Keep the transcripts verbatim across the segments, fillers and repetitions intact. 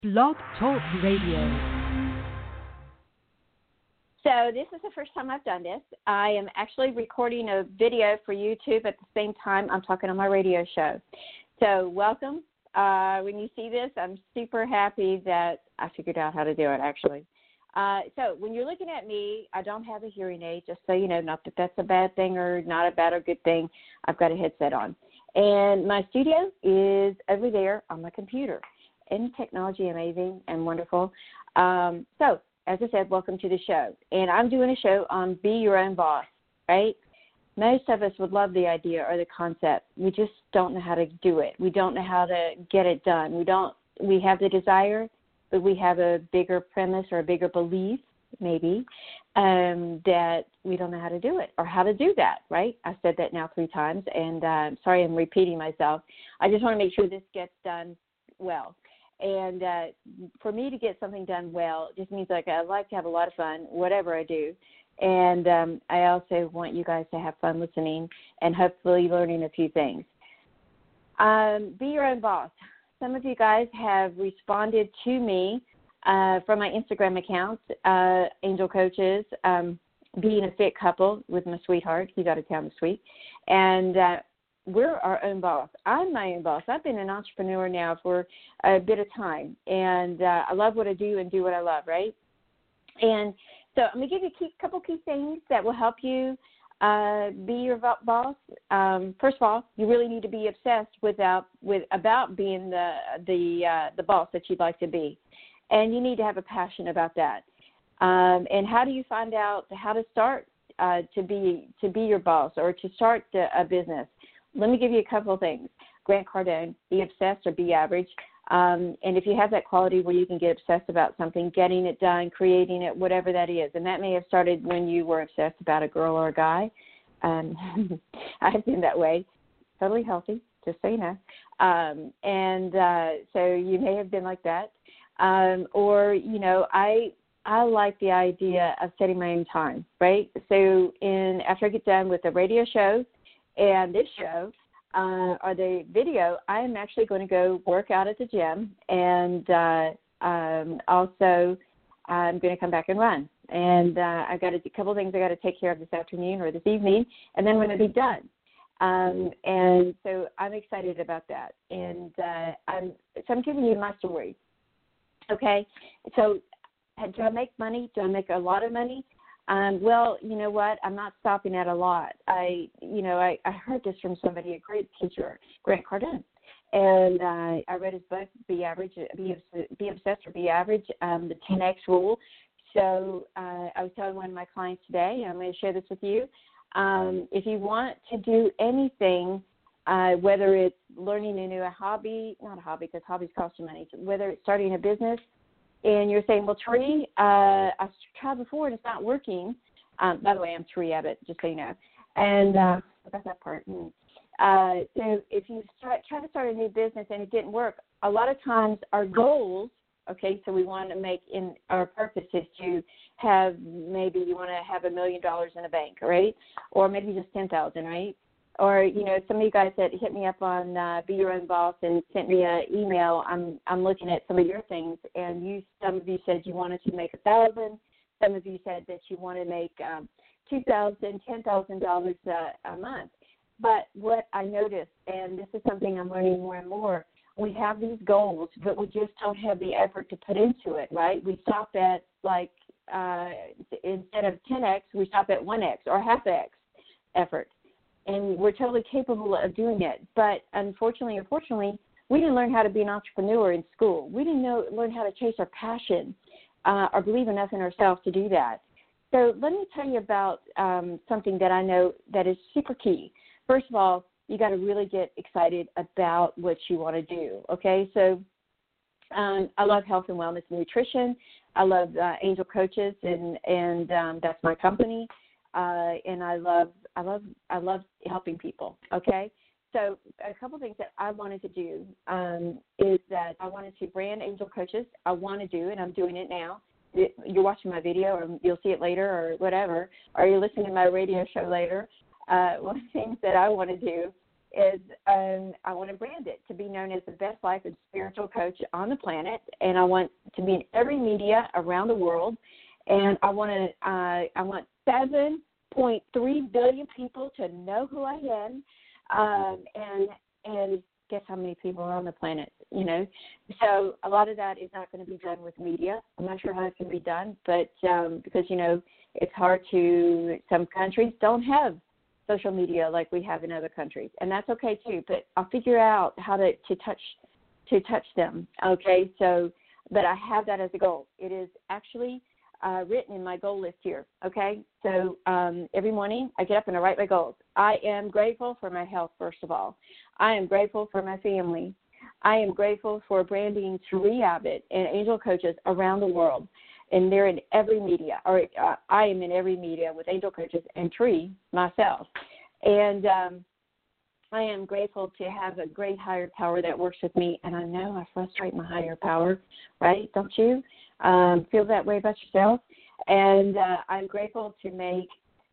Blog Talk Radio. So this is the first time I've done this. I am actually recording a video for YouTube at the same time I'm talking on my radio show. So welcome. Uh, when you see this, I'm super happy that I figured out how to do it, actually. Uh, so when you're looking at me, I don't have a hearing aid, just so you know, not that that's a bad thing or not a bad or good thing. I've got a headset on. And my studio is over there on my computer. Isn't technology amazing and wonderful? Um, so, as I said, welcome to the show. And I'm doing a show on Be Your Own Boss, right? Most of us would love the idea or the concept. We just don't know how to do it. We don't know how to get it done. We don't. We have the desire, but we have a bigger premise or a bigger belief, maybe, um, that we don't know how to do it or how to do that, right? I said that now three times, and uh, sorry I'm repeating myself. I just want to make sure this gets done well. And uh, for me to get something done well, it just means like I like to have a lot of fun, whatever I do. And um, I also want you guys to have fun listening and hopefully learning a few things. Um, be your own boss. Some of you guys have responded to me uh, from my Instagram account, uh, Angel Coaches, um, being a fit couple with my sweetheart. He's out of town this week. And uh, we're our own boss. I'm my own boss. I've been an entrepreneur now for a bit of time. And uh, I love what I do and do what I love, right? And so I'm going to give you a couple key things that will help you uh, be your boss. Um, first of all, you really need to be obsessed without, with about being the the uh, the boss that you'd like to be, and you need to have a passion about that. Um, and how do you find out how to start uh, to be to be your boss or to start a business? Let me give you a couple of things. Grant Cardone, be obsessed or be average. Um, and if you have that quality where you can get obsessed about something, getting it done, creating it, whatever that is, and that may have started when you were obsessed about a girl or a guy. Um, I've been that way. Totally healthy, just so you know. Um, and uh, so you may have been like that. Um, or, you know, I I like the idea of setting my own time, right? So in after I get done with the radio show and this show, Uh, or the video, I am actually going to go work out at the gym, and uh, um, also I'm going to come back and run. And uh, I've got a couple of things I've got to take care of this afternoon or this evening, and then I'm going to be done. Um, and so I'm excited about that. And uh, I'm, so I'm giving you my story. Okay, so do I make money? Do I make a lot of money? Um, well, you know what? I'm not stopping at a lot. I, you know, I, I heard this from somebody, a great teacher, Grant Cardone, and uh, I read his book, Be Average, Be, Be Obsessed or Be Average, um, the ten X Rule. So uh, I was telling one of my clients today, and I'm going to share this with you. Um, if you want to do anything, uh, whether it's learning a new hobby, not a hobby because hobbies cost you money, whether it's starting a business, and you're saying, well, Tree, uh, I've tried before and it's not working. Um, by the way, I'm Tree Abbott, just so you know. And uh, that's that part. Mm. Uh, so if you start, try to start a new business and it didn't work, a lot of times our goals, okay, so we want to make in our purpose is to have, maybe you want to have a million dollars in a bank, right? Or maybe just ten thousand, right? Or, you know, some of you guys that hit me up on uh, Be Your Own Boss and sent me an email, I'm I'm looking at some of your things, and you some of you said you wanted to make a thousand. Some of you said that you want to make um, two thousand, ten thousand dollars a month. But what I noticed, and this is something I'm learning more and more, we have these goals, but we just don't have the effort to put into it, right? We stop at like uh, instead of ten X, we stop at one X or half X effort. And we're totally capable of doing it. But unfortunately, unfortunately, we didn't learn how to be an entrepreneur in school. We didn't know, learn how to chase our passion uh, or believe enough in ourselves to do that. So let me tell you about um, something that I know that is super key. First of all, you got to really get excited about what you want to do, okay? So um, I love health and wellness and nutrition. I love uh, Angel Coaches, and, and um, that's my company. Uh, and I love, I love, I love helping people. Okay, so a couple things that I wanted to do um, is that I wanted to brand Angel Coaches. I want to do it. I'm doing it now. You're watching my video, or you'll see it later, or whatever, or you're listening to my radio show later. Uh, one of the things that I want to do is um, I want to brand it to be known as the best life and spiritual coach on the planet, and I want to be in every media around the world, and I want to uh, I want seven point three billion people to know who I am, um, and and guess how many people are on the planet, you know? So a lot of that is not going to be done with media. I'm not sure how it can be done, but um, because, you know, it's hard to, some countries don't have social media like we have in other countries, and that's okay too, but I'll figure out how to, to touch to touch them, okay? So, but I have that as a goal. It is actually uh, written in my goal list here, okay? So um, every morning I get up and I write my goals. I am grateful for my health, first of all. I am grateful for my family. I am grateful for branding Therese Abbott and angel coaches around the world, and they're in every media, or uh, I am in every media with angel coaches and Therese myself. And um, I am grateful to have a great higher power that works with me, and I know I frustrate my higher power, right? Don't you um, feel that way about yourself? And uh, I'm grateful to make,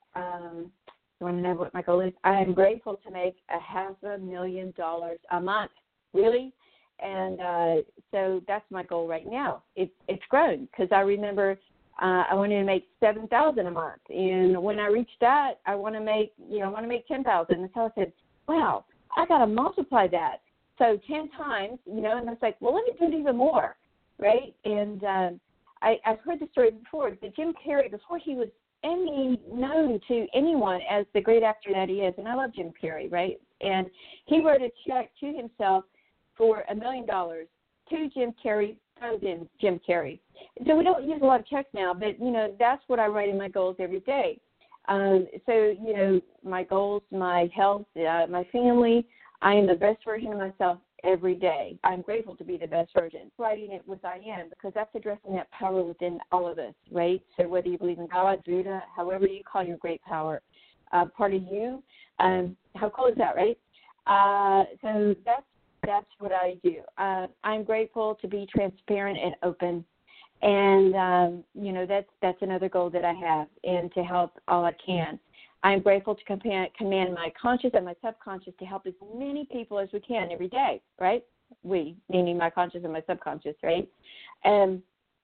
um, you want to know what my goal is? I am grateful to make a half a million dollars a month, really. And uh, so that's my goal right now. It, it's grown because I remember uh, I wanted to make seven thousand dollars a month, and when I reached that, I want to make, you know, I want to make ten thousand dollars. And so I said, wow, I got to multiply that. So ten times, you know, and I was like, well, let me do it even more, right? And uh, I, I've heard the story before, but Jim Carrey, before he was any known to anyone as the great actor that he is, and I love Jim Carrey, right? And he wrote a check to himself for a million dollars to Jim Carrey, from Jim, Jim Carrey. So we don't use a lot of checks now, but, you know, that's what I write in my goals every day. Um, so, you know, my goals, my health, uh, my family, I am the best version of myself every day. I'm grateful to be the best version. Writing it with I am, because that's addressing that power within all of us, right? So whether you believe in God, Buddha, however you call your great power, uh, part of you, um, how cool is that, right? Uh, so that's that's what I do. Uh, I'm grateful to be transparent and open. And, um, you know, that's that's another goal that I have, and to help all I can. I'm grateful to command, command my conscious and my subconscious to help as many people as we can every day, right? We, meaning my conscious and my subconscious, right? And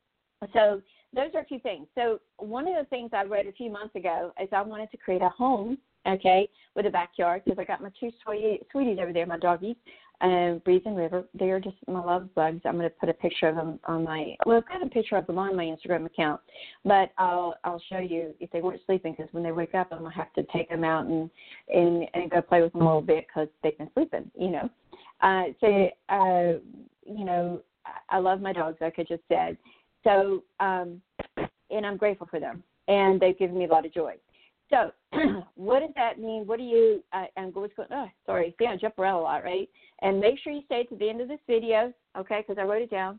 so those are two things. So one of the things I wrote a few months ago is I wanted to create a home, okay, with a backyard, because I got my two sweetie, sweeties over there, my doggies. Um, Breeze and River, they are just my love bugs. I'm going to put a picture of them on my, well, I've got a picture of them on my Instagram account, but I'll I'll show you if they weren't sleeping, because when they wake up, I'm going to have to take them out and, and, and go play with them a little bit because they've been sleeping, you know. Uh, so, uh, you know, I love my dogs, like I just said. So, um, and I'm grateful for them, and they've given me a lot of joy. So what does that mean? What do you, uh, I'm going, oh, sorry, see, I jump around a lot, right? And make sure you stay to the end of this video, okay, because I wrote it down,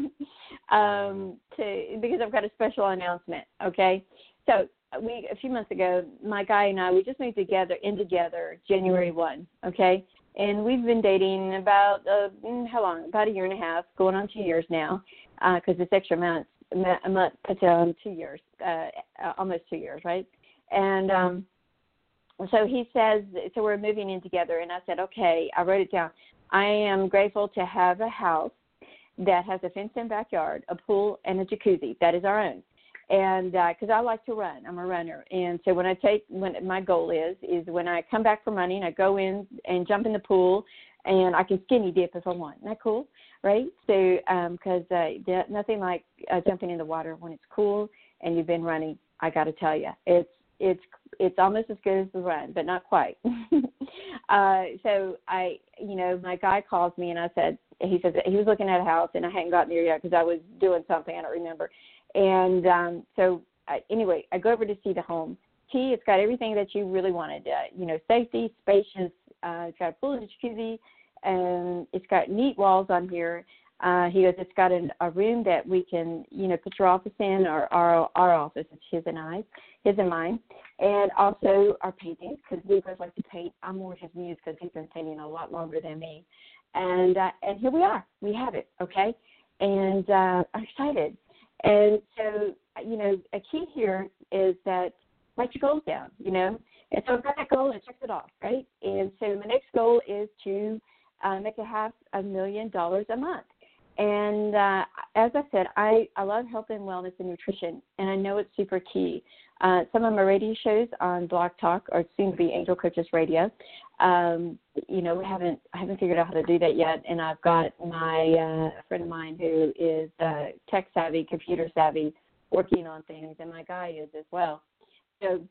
um, to, because I've got a special announcement, okay? So we, a few months ago, my guy and I, we just moved together, in together January first, okay? And we've been dating about, uh, how long? About a year and a half, going on two years now, because uh, it's extra months, a month, um, two years, uh, almost two years, right? And um, so he says, so we're moving in together. And I said, okay, I wrote it down. I am grateful to have a house that has a fenced-in backyard, a pool, and a jacuzzi. That is our own. And because uh, I like to run, I'm a runner. And so when I take, when my goal is, is when I come back from running, I go in and jump in the pool, and I can skinny dip if I want. Isn't that cool? Right? So because um, uh, nothing like uh, jumping in the water when it's cool and you've been running, I got to tell you, it's, It's it's almost as good as the run, but not quite. uh, so I, you know, my guy calls me and I said, he said that he was looking at a house and I hadn't gotten there yet because I was doing something, I don't remember. And um, so I, anyway, I go over to see the home. T, it's got everything that you really wanted. Uh, you know, safety, spacious. Uh, it's got a pool and jacuzzi, and it's got neat walls on here. Uh, he goes, it's got an, a room that we can, you know, put your office in, or our our office. It's his and I, his and mine, and also our paintings, because we both like to paint. I'm more his muse because he's been painting a lot longer than me. And uh, and here we are. We have it, okay? And uh, I'm excited. And so, you know, a key here is that write your goals down, you know. And so I've got that goal and I checked it off, right? And so my next goal is to uh, make a half a million dollars a month. And uh, as I said, I, I love health and wellness and nutrition, and I know it's super key. Uh, some of my radio shows on Blog Talk are soon to be Angel Coaches Radio. Um, you know, we haven't I haven't figured out how to do that yet, and I've got my uh, friend of mine who is uh, tech savvy, computer savvy, working on things, and my guy is as well. So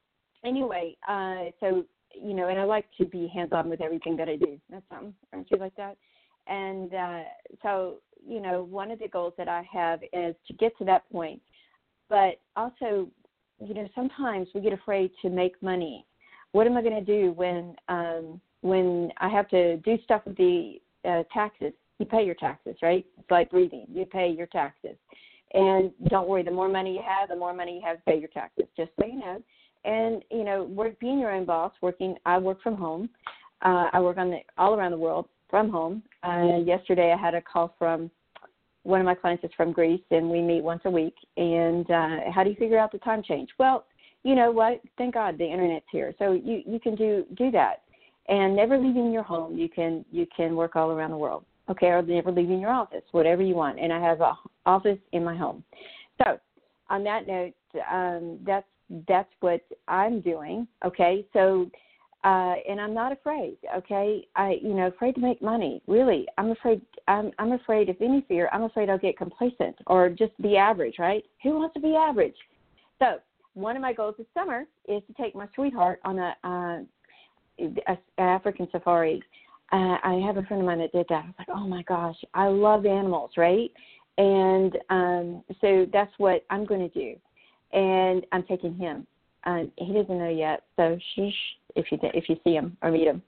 anyway, uh, so you know, and I like to be hands-on with everything that I do. That's something, aren't you like that? And uh, so, you know, one of the goals that I have is to get to that point. But also, you know, sometimes we get afraid to make money. What am I going to do when um, when I have to do stuff with the uh, taxes? You pay your taxes, right? It's like breathing. You pay your taxes. And don't worry, the more money you have, the more money you have to pay your taxes, just so you know. And, you know, work, being your own boss, working, I work from home. Uh, I work on the, all around the world from home. Uh, yesterday I had a call from one of my clients is from Greece, and we meet once a week. And uh, how do you figure out the time change? Well, you know what? Thank God the Internet's here. So you, you can do, do that. And never leaving your home, you can you can work all around the world, okay, or never leaving your office, whatever you want. And I have an office in my home. So on that note, um, that's, that's what I'm doing, okay? So Uh, and I'm not afraid, okay? I, you know, afraid to make money. Really, I'm afraid. I'm, I'm afraid. If any fear, I'm afraid I'll get complacent or just be average, right? Who wants to be average? So one of my goals this summer is to take my sweetheart on a, uh, a, a African safari. Uh, I have a friend of mine that did that. I was like, oh my gosh, I love animals, right? And um, so that's what I'm going to do, and I'm taking him. Uh, he doesn't know yet, so shh. If you if you see him or meet him.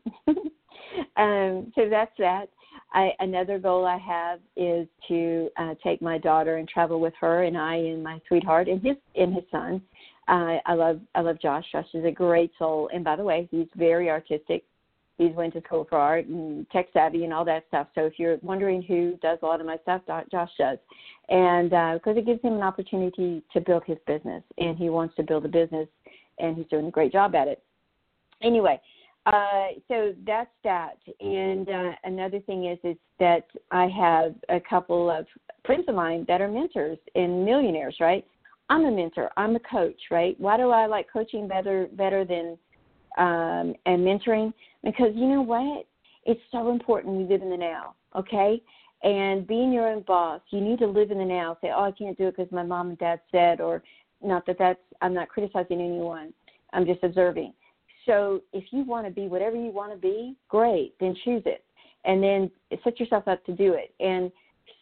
um, so that's that. I, another goal I have is to uh, take my daughter and travel with her and I and my sweetheart and his and his son. Uh, I love I love Josh. Josh is a great soul, and by the way, he's very artistic. He's went to school for art and tech savvy and all that stuff. So if you're wondering who does a lot of my stuff, Josh does, and uh, because it gives him an opportunity to build his business, and he wants to build a business, and he's doing a great job at it. Anyway, uh, so that's that. And uh, another thing is is that I have a couple of friends of mine that are mentors and millionaires, right? I'm a mentor. I'm a coach, right? Why do I like coaching better better than um, and mentoring? Because you know what? It's so important we live in the now, okay? And being your own boss, you need to live in the now. Say, oh, I can't do it because my mom and dad said, or not that that's, I'm not criticizing anyone. I'm just observing. So if you want to be whatever you want to be, great, then choose it. And then set yourself up to do it. And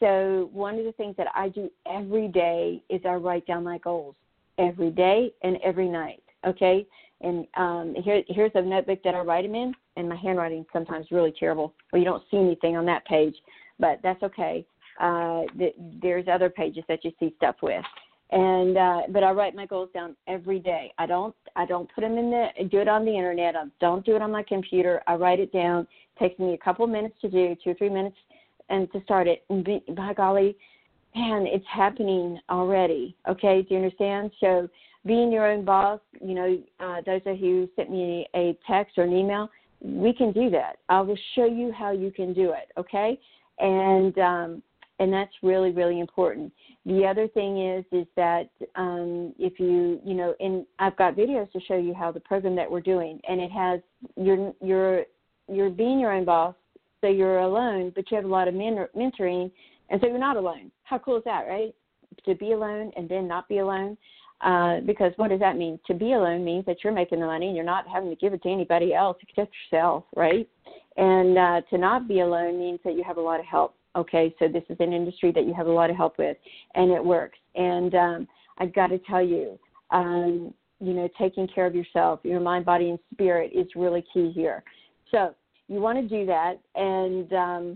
so one of the things that I do every day is I write down my goals every day and every night, okay? And um, here, here's a notebook that I write them in, and my handwriting is sometimes really terrible, or you don't see anything on that page, but that's okay. Uh, th- there's other pages that you see stuff with. And uh, but I write my goals down every day. I don't I don't put them in the do it on the internet. I don't do it on my computer. I write it down. It takes me a couple of minutes to do, two or three minutes, and to start it. And be, by golly, man, it's happening already. Okay, do you understand? So being your own boss, you know, uh, those of you who sent me a text or an email, we can do that. I will show you how you can do it. Okay, and um, and that's really really important. The other thing is, is that um, if you, you know, and I've got videos to show you how the program that we're doing, and it has, you're, you're, you're being your own boss, so you're alone, but you have a lot of men- mentoring, and so you're not alone. How cool is that, right? To be alone and then not be alone, uh, because what does that mean? To be alone means that you're making the money and you're not having to give it to anybody else except yourself, right? And uh, to not be alone means that you have a lot of help. Okay, so this is an industry that you have a lot of help with, and it works. And um, I've got to tell you, um, you know, taking care of yourself, your mind, body, and spirit is really key here. So you want to do that. And um,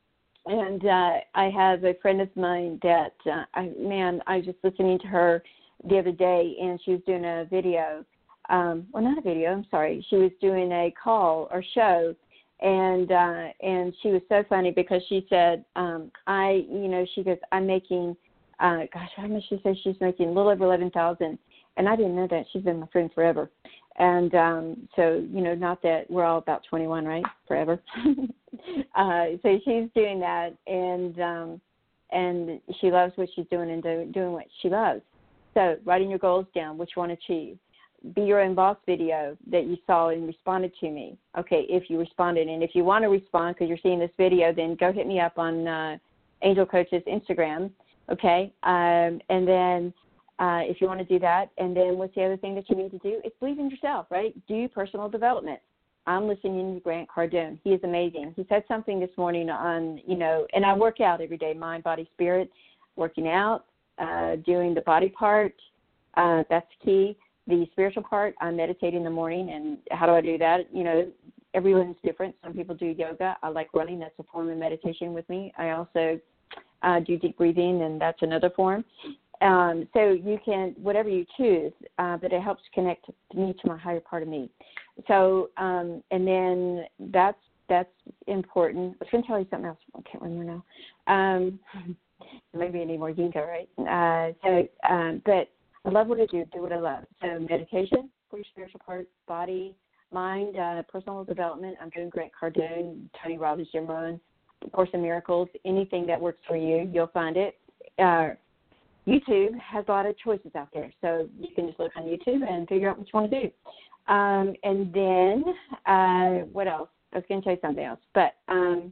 and uh, I have a friend of mine that, uh, I, man, I was just listening to her the other day, and she was doing a video. Um, well, not a video, I'm sorry. She was doing a call or show. And uh, and she was so funny because she said, um, I, you know, she goes, I'm making, uh, gosh, how much she said she's making? A little over eleven thousand dollars. And I didn't know that. She's been my friend forever. And um, so, you know, not that we're all about twenty-one, right? Forever. uh, so she's doing that, and um, and she loves what she's doing and do, doing what she loves. So writing your goals down, what you want to achieve. Be Your Own Boss video that you saw and responded to me. Okay, if you responded. And if you want to respond because you're seeing this video, then go hit me up on uh, Angel Coach's Instagram, okay? Um, and then uh, if you want to do that, and then what's the other thing that you need to do? It's believe in yourself, right? Do personal development. I'm listening to Grant Cardone. He is amazing. He said something this morning on, you know, and I work out every day, mind, body, spirit, working out, uh, doing the body part. Uh, that's key. The spiritual part, I meditate in the morning, and how do I do that? You know, everyone's different. Some people do yoga. I like running. That's a form of meditation with me. I also uh, do deep breathing, and that's another form. Um, so you can, whatever you choose, uh, but it helps connect me to my higher part of me. So, um, and then that's that's important. I was going to tell you something else. I can't remember now. Um, maybe I need more ginkgo, right? Uh, so, um, but I love what I do, do what I love. So meditation for your spiritual part, body, mind, uh, personal development. I'm doing Grant Cardone, Tony Robbins, Jim Rohn, Course in Miracles, anything that works for you, you'll find it. Uh, YouTube has a lot of choices out there, so you can just look on YouTube and figure out what you want to do. Um, and then uh, what else? I was going to tell you something else, but um,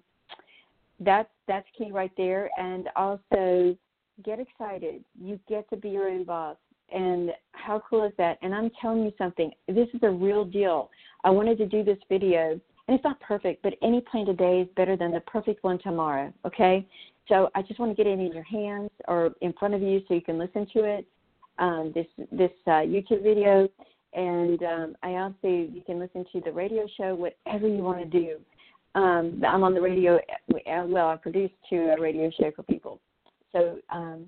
that's that's key right there. And also get excited. You get to be your own boss. And how cool is that? And I'm telling you something. This is a real deal. I wanted to do this video, and it's not perfect, but any plan today is better than the perfect one tomorrow, okay? So I just want to get it in your hands or in front of you so you can listen to it, um, this this uh, YouTube video. And um, I also, you can listen to the radio show, whatever you want to do. Um, I'm on the radio. Well, I produce two a radio show for people. So, um,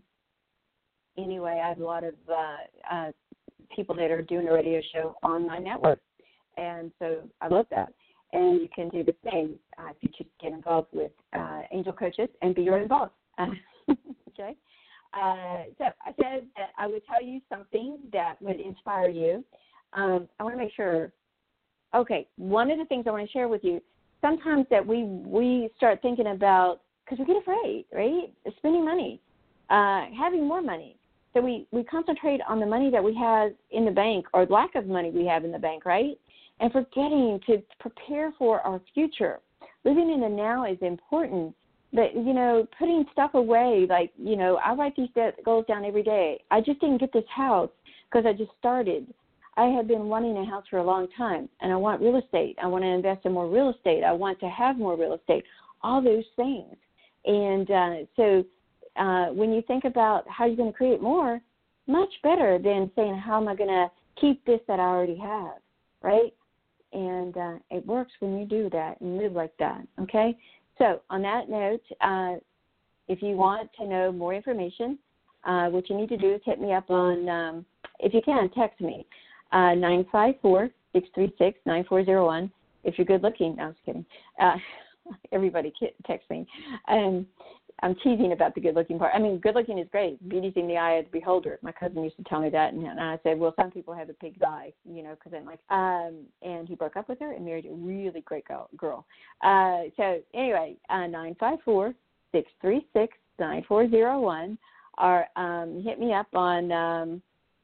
anyway, I have a lot of uh, uh, people that are doing a radio show on my network, and so I love that. And you can do the same uh, if you just get involved with uh, Angel Coaches and be your own boss. Uh, okay? Uh, so I said that I would tell you something that would inspire you. Um, I want to make sure, okay, one of the things I want to share with you, sometimes that we, we start thinking about, because we get afraid, right, spending money, uh, having more money. So we, we concentrate on the money that we have in the bank or lack of money we have in the bank, right? And forgetting to prepare for our future. Living in the now is important. But, you know, putting stuff away, like, you know, I write these goals down every day. I just didn't get this house because I just started. I have been wanting a house for a long time, and I want real estate. I want to invest in more real estate. I want to have more real estate, all those things. And uh, so uh, when you think about how you're going to create more, much better than saying, how am I going to keep this that I already have, right? And uh, it works when you do that and live like that, okay? So on that note, uh, if you want to know more information, uh, what you need to do is hit me up on, um, if you can, text me, uh, nine five four, six three six, nine four zero one. If you're good looking, no, I was kidding. Uh, everybody text me. Um, I'm teasing about the good-looking part. I mean, good-looking is great. Beauty's in the eye of the beholder. My cousin used to tell me that, and, and I said, well, some people have a pig's eye, you know, because I'm like, um, and he broke up with her and married a really great girl. girl. Uh, so anyway, uh, nine five four, six three six, nine four zero one, or um, hit me up on um,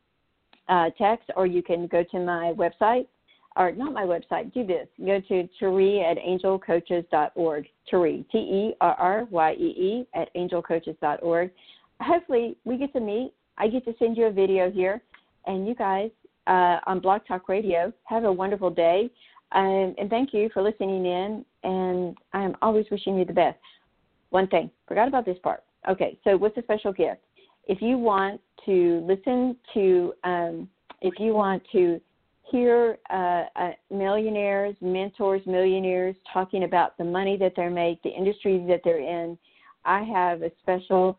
uh, text, or you can go to my website. Or not my website, do this. Go to Terrie at angel coaches dot org. Terrie, T E R R Y E E, at angel coaches dot org. Hopefully we get to meet. I get to send you a video here. And you guys uh, on Blog Talk Radio, have a wonderful day. Um, and thank you for listening in. And I am always wishing you the best. One thing, forgot about this part. Okay, so what's a special gift? If you want to listen to, um, if you want to hear uh, uh, millionaires, mentors, millionaires talking about the money that they make, the industries that they're in, I have a special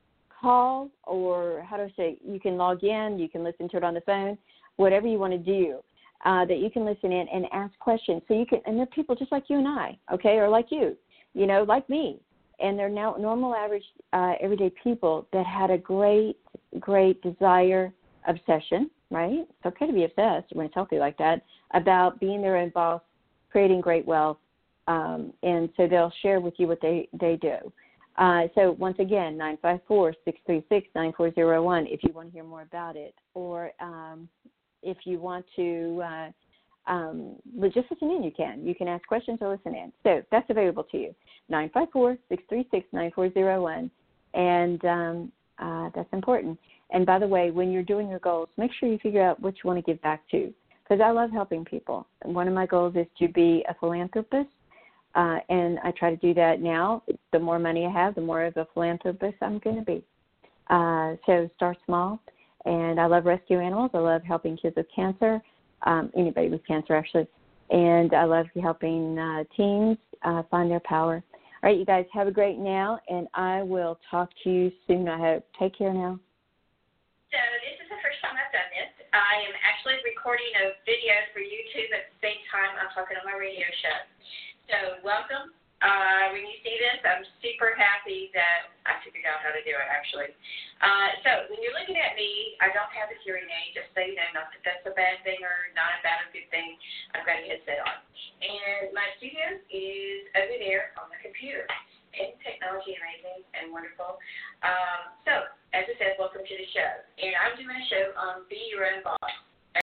call, or how do I say, you can log in, you can listen to it on the phone, whatever you want to do, uh, that you can listen in and ask questions. So you can, and they're people just like you and I, okay, or like you, you know, like me. And they're now normal, average, uh, everyday people that had a great, great desire, obsession, right? It's okay to be obsessed when it's healthy like that, about being their own boss, creating great wealth. Um, and so they'll share with you what they, they do. Uh, so once again, nine five four, six three six, nine four zero one if you want to hear more about it. Or um, if you want to uh, um, just listen in, you can. You can ask questions or listen in. So that's available to you, nine five four, six three six, nine four zero one. And um, uh, that's important. And by the way, when you're doing your goals, make sure you figure out what you want to give back to, because I love helping people. One of my goals is to be a philanthropist. Uh, and I try to do that now. The more money I have, the more of a philanthropist I'm going to be. Uh, so start small. And I love rescue animals. I love helping kids with cancer, um, anybody with cancer actually. And I love helping uh, teens uh, find their power. All right, you guys have a great now, and I will talk to you soon, I hope. Take care now. So this is the first time I've done this. I am actually recording a video for YouTube at the same time I'm talking on my radio show. So welcome. Uh, when you see this, I'm super happy that I figured out how to do it, actually. Uh, so when you're looking at me, I don't have a hearing aid, just so you know, not that that's a bad thing or not a bad or good thing. I've got a headset on. And my studio is over there on the computer. And technology amazing and wonderful. Um, so, as I said, welcome to the show. And I'm doing a show on Be Your Own Boss.